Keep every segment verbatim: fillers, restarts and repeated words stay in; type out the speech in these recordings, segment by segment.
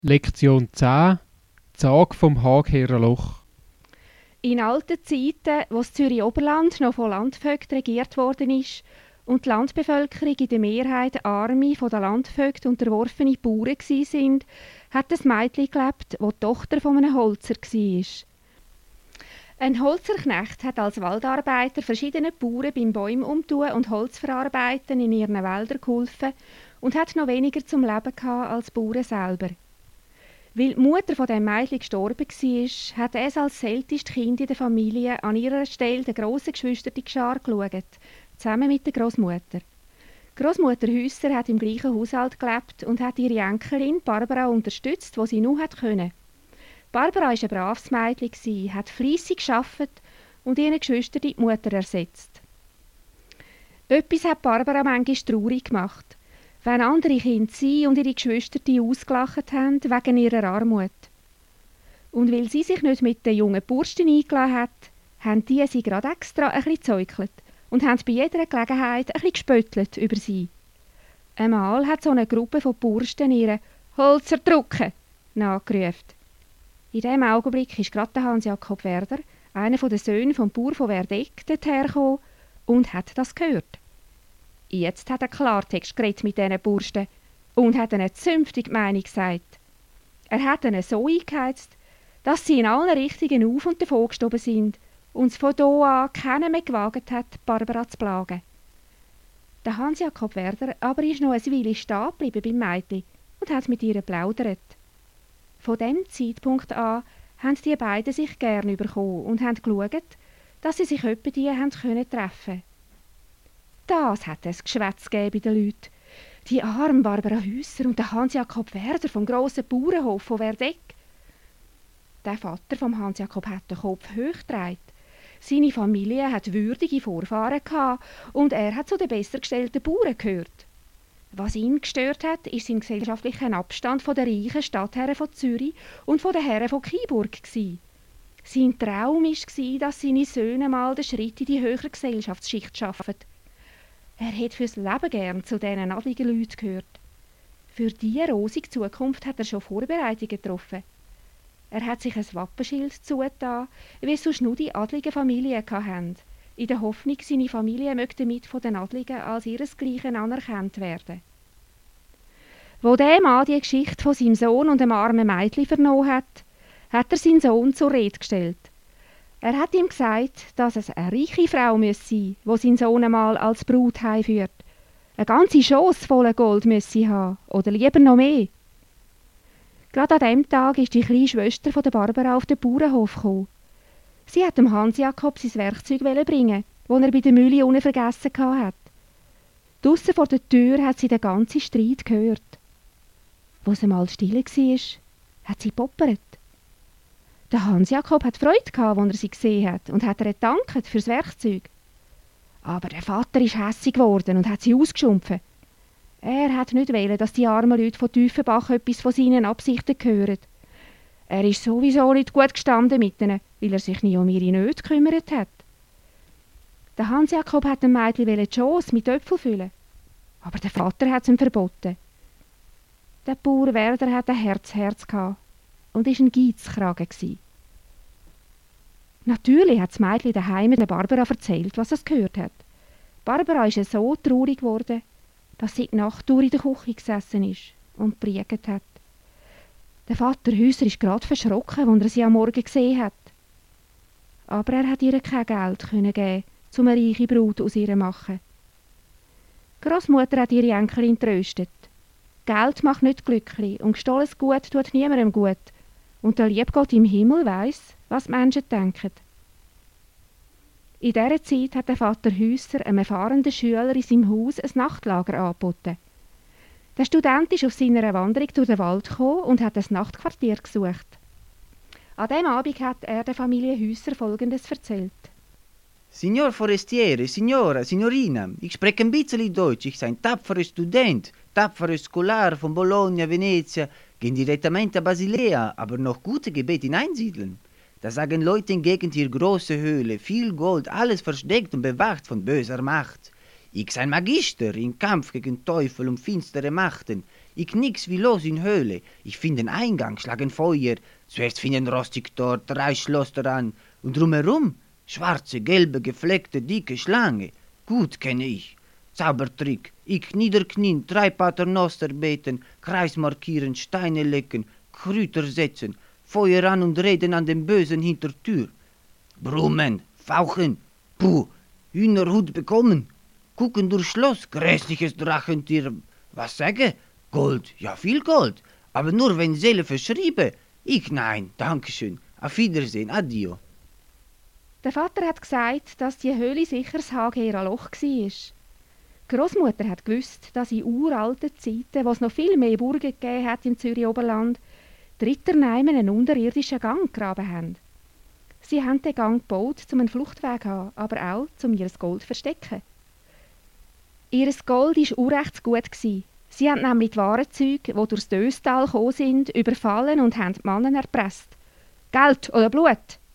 Lektion zehn Zag vom Hagherer Loch. In alten Zeiten, wo das Zürich Oberland noch von Landvögten regiert worden ist und die Landbevölkerung in der Mehrheit arme, von den Landvögten unterworfene Bauern waren, hat ein Mädchen gelebt, das die Tochter von einem Holzer war. Ein Holzerknecht hat als Waldarbeiter verschiedenen Bauern beim Bäume umtun und Holz verarbeiten in ihren Wäldern geholfen und hat noch weniger zum Leben gehabt als die Bauern selber. Weil die Mutter von dem Mädchen gestorben war, hat es als ältestes Kind in der Familie an ihrer Stelle der grossen Geschwisterschar geschaut, zusammen mit der Großmutter. Großmutter Hüsser hat im gleichen Haushalt gelebt und hat ihre Enkelin Barbara unterstützt, wo sie nur hat können. Barbara war ein braves Mädchen, hat fleissig gearbeitet und ihren Geschwistern die Mutter ersetzt. Etwas hat Barbara manchmal traurig gemacht, wenn andere Kinder sie und ihre Geschwister die ausgelacht haben wegen ihrer Armut. Und weil sie sich nicht mit den jungen Burschen eingeladen hat, haben die sie gerade extra ein bisschen gezäukelt und haben bei jeder Gelegenheit ein bisschen gespöttelt über sie. Einmal hat so eine Gruppe von Burschen ihre «Holzer drucken» nachgerufen. In diesem Augenblick ist gerade der Hans-Jakob Werder, einer der Söhne vom Bauer von Werdeck, dorthin gekommen und hat das gehört. Jetzt hat er Klartext geredet mit diesen Burschen und hat eine zünftige Meinung gesagt. Er hat ihnen so eingeheizt, dass sie in allen Richtungen auf und davon gestoben sind und es von da an keiner mehr gewagt hat, Barbara zu plagen. Der Hans-Jakob Werder aber ist noch eine Weile stehen geblieben beim Mädchen und hat mit ihr geplaudert. Von diesem Zeitpunkt an haben die beiden sich gern bekommen und haben geschaut, dass sie sich etwa die haben können treffen. Das hat es Geschwätz gegeben bei den Leuten. Die arme Barbara Hüsser und der Hans-Jakob Werder vom grossen Bauernhof von Werdeck. Der Vater vom Hans-Jakob hat den Kopf hochgedreht. Seine Familie hat würdige Vorfahren gehabt und er hat zu den besser gestellten Bauern gehört. Was ihn gestört hat, ist sein gesellschaftlicher Abstand von den reichen Stadtherren von Zürich und von den Herren von Kiburg gsi. Sein Traum war, dass seine Söhne mal den Schritt in die höhere Gesellschaftsschicht schaffen. Er hätte fürs Leben gern zu diesen adligen Leuten gehört. Für diese rosige Zukunft hat er schon Vorbereitungen getroffen. Er hat sich ein Wappenschild zugetan, wie es sonst nur die adligen Familien hatten, in der Hoffnung, seine Familie möchte mit von den Adligen als ihresgleichen anerkannt werden. Wo der Mann die Geschichte von seinem Sohn und dem armen Mädchen vernommen hat, hat er seinen Sohn zur Rede gestellt. Er hat ihm gesagt, dass es eine reiche Frau müsse sein, die seinen Sohn einmal als Brut heimführt. Eine ganze Schoss voller Gold müsse haben, oder lieber noch mehr. Gerade an diesem Tag ist die kleine Schwester von der Barbara auf den Bauernhof gekommen. Sie hat dem Hans-Jakob sein Werkzeug bringen, das er bei der Mühle unten vergessen hatte. Draussen vor der Tür hat sie den ganzen Streit gehört. Wo es einmal still war, hat sie poppert. Der Hans-Jakob hat Freude gehabt, als er sie gesehen hat, und hat ihr gedankt fürs Werkzeug. Aber der Vater ist hässig geworden und hat sie ausgeschumpfen. Er hat nicht wollen, dass die armen Leute von Tiefenbach etwas von seinen Absichten hören. Er ist sowieso nicht gut gestanden mit ihnen, weil er sich nie um ihre Nöte gekümmert hat. Der Hans-Jakob hat dem Mädchen die Schoss mit Äpfeln füllen. Aber der Vater hat es ihm verboten. Der Bauer Werder hat ein Herz-Herz gehabt und war ein Geizkragen gsi. Natürlich hat das Mädchen daheim der Barbara erzählt, was es gehört hat. Barbara ist so traurig geworden, dass sie die Nacht durch in der Küche gesessen ist und gepriegt hat. Der Vater Hüsser ist gerade verschrocken, als er sie am Morgen gesehen hat. Aber er hat ihr kein Geld geben, um eine reiche Brut aus ihr zu machen. Die Großmutter hat ihre Enkelin tröstet. Geld macht nicht glücklich und gestohlenes Gut tut niemandem gut. Und der liebe Gott im Himmel weiss, was die Menschen denken. In dieser Zeit hat der Vater Hüsser einem erfahrenen Schüler in seinem Haus ein Nachtlager angeboten. Der Student ist auf seiner Wanderung durch den Wald gekommen und hat ein Nachtquartier gesucht. An diesem Abend hat er der Familie Hüsser Folgendes erzählt. Signor Forestiere, Signora, Signorina, ich spreche ein bisschen Deutsch, ich sei ein tapferer Student, tapferer Scholar von Bologna, Venezia, gehen direttamente a Basilea, aber noch gute Gebet hineinsiedeln. Da sagen Leute in Gegend hier große Höhle, viel Gold, alles versteckt und bewacht von böser Macht. Ich sei ein Magister im Kampf gegen Teufel und finstere Machten. Ich nix wie los in Höhle. Ich find den Eingang, schlagen Feuer. Zuerst finden rostig dort drei Schloss daran. Und drumherum schwarze, gelbe, gefleckte, dicke Schlange. Gut kenne ich. Zaubertrick. Ich niederknien, drei Paternoster beten, Kreis markieren, Steine lecken, Kräuter setzen, Feuer an und reden an den Bösen Hintertür. Brummen, fauchen, puh, Hühnerhut bekommen, gucken durch Schloss, grässliches Drachentier. Was sage? Gold, ja viel Gold, aber nur wenn Seele verschriebe. Ich nein, Dankeschön, auf Wiedersehen, adio. Der Vater hat gesagt, dass die Höhle sicher das Hagera Loch war. Die Großmutter hat gewusst, dass in uralten Zeiten, wo es noch viel mehr Burgen gegeben hat im Zürich Oberland, die Ritter neimen einen unterirdischen Gang gegraben haben. Sie haben den Gang gebaut, um einen Fluchtweg zu haben, aber auch, um ihr Gold zu verstecken. Ihr Gold war unrecht gut. Sie haben nämlich die Warenzeuge, die durchs Döstal gekommen sind, überfallen und haben die Männer erpresst. Geld oder Blut?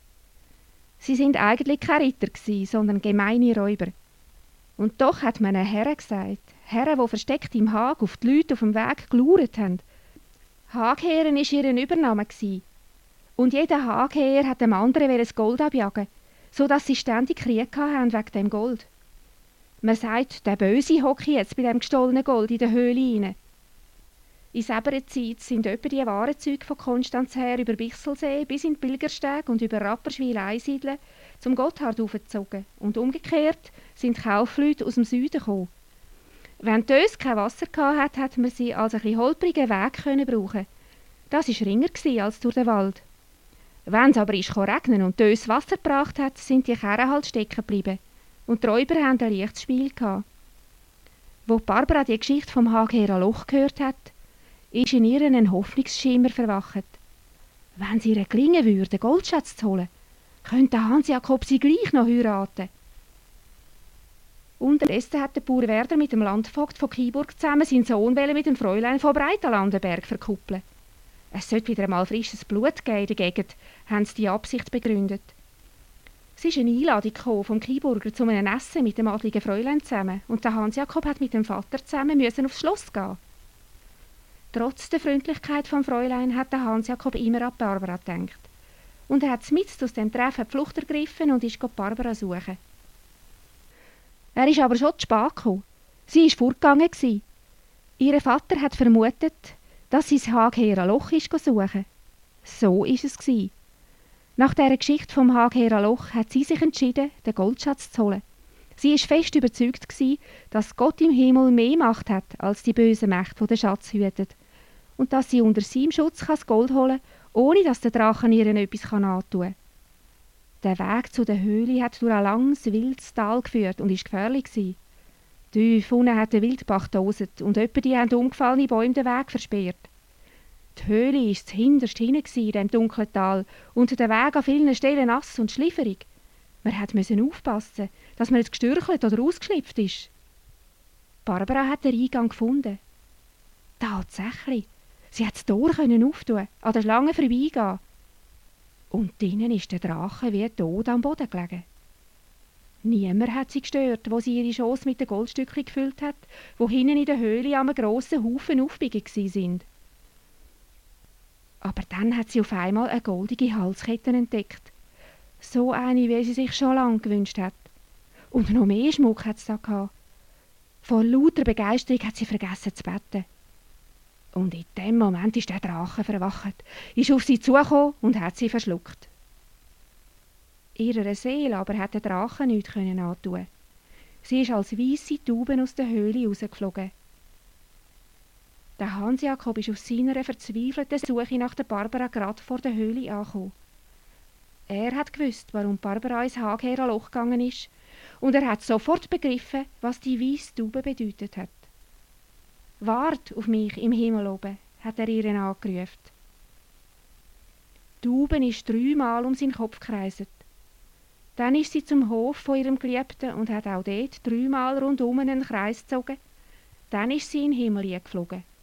Sie sind eigentlich keine Ritter, sondern gemeine Räuber. Und doch hat man einen Herren gesagt, Herren, die versteckt im Hag auf die Leute auf dem Weg gelauert haben. Hagherren war ihr Übername. Und jeder Hagherr hat dem anderen das Gold abjagen, sodass sie ständig Krieg hatten wegen dem Gold. Man sagt, der Böse hocke jetzt bei dem gestohlenen Gold in der Höhle rein. In selber Zeit sind etwa die Warenzeuge von Konstanz her über Bichselsee bis in die Pilgersteg und über Rapperswil einsiedeln, zum Gotthard aufgezogen. Und umgekehrt sind Kaufleute aus dem Süden gekommen. Wenn die Ös kein Wasser hatte, hat man sie als einen holprigen Weg können brauchen. Das war ringer als durch den Wald. Wenn es aber ist regnen und die Ös Wasser gebracht hat, sind die Kerren halt stecken geblieben. Und die Räuber hatten ein leichtes Spiel gehabt. Wo Barbara die Geschichte vom Hagera Loch gehört hat, ist in ihr ein Hoffnungsschimmer verwacht. Wenn sie ihr gelingen würde, Goldschatz zu holen, könnte Hans Jakob sie gleich noch heiraten. Unterdessen hat der Bauer Werder mit dem Landvogt von Kiburg zusammen seinen Sohn mit dem Fräulein von Breitalandenberg verkuppeln. Es sollte wieder einmal frisches Blut geben in der Gegend, haben sie die Absicht begründet. Es ist eine Einladung vom Kiburger zu einem Essen mit dem adligen Fräulein zusammen und der Hans Jakob hat mit dem Vater zusammen müssen aufs Schloss gehen. Trotz der Freundlichkeit vom Fräulein hat der Hans Jakob immer an Barbara gedacht. Und er hat mitten aus dem Treffen die Flucht ergriffen und ist Barbara suchen. Er ist aber schon zu spät gekommen. Sie war fortgegangen. Ihr Vater hat vermutet, dass sie das Hagera Loch suchen. So war es. Nach dieser Geschichte vom Hagera Loch hat sie sich entschieden, den Goldschatz zu holen. Sie war fest überzeugt, dass Gott im Himmel mehr Macht hat als die bösen Mächte, die den Schatz hüten. Und dass sie unter seinem Schutz das Gold holen kann, ohne dass der Drachen ihr etwas antun kann. Der Weg zu der Höhle hat durch ein langes, wildes Tal geführt und war gefährlich. Tief unten hat der Wildbach toset und etwa die haben umgefallene Bäume den Weg versperrt. Die Höhle war hinterst hinten in diesem dunklen Tal und der Weg an vielen Stellen nass und schlieferig. Man musste aufpassen, dass man nicht gestürchelt oder ausgeschlüpft ist. Barbara hat den Eingang gefunden. Tatsächlich. Sie konnte das Tor auftun, an der Schlange vorbeigehen. Und drinnen ist der Drache wie tot am Boden gelegen. Niemand hat sie gestört, wo sie ihre Schoss mit den Goldstückchen gefüllt hat, wo hinten in der Höhle an einem grossen Haufen aufbiegen sind. Aber dann hat sie auf einmal eine goldige Halskette entdeckt. So eine, wie sie sich schon lange gewünscht hat. Und noch mehr Schmuck hat sie da gehabt. Vor lauter Begeisterung hat sie vergessen zu beten. Und in dem Moment ist der Drache verwacht, ist auf sie zugekommen und hat sie verschluckt. Ihrer Seele aber hat der Drache nichts antun. Sie ist als weisse Taube aus der Höhle rausgeflogen. Der Hans Jakob ist auf seiner verzweifelten Suche nach der Barbara gerade vor der Höhle angekommen. Er hat gewusst, warum Barbara ins Hagera Loch gegangen ist, und er hat sofort begriffen, was die weisse Taube bedeutet hat. »Wart auf mich im Himmel oben«, hat er ihr angerufen. Die Taube ist dreimal um seinen Kopf gekreiset. Dann ist sie zum Hof von ihrem Geliebten und hat auch dort dreimal rundum einen Kreis gezogen. Dann ist sie in den Himmel geflogen.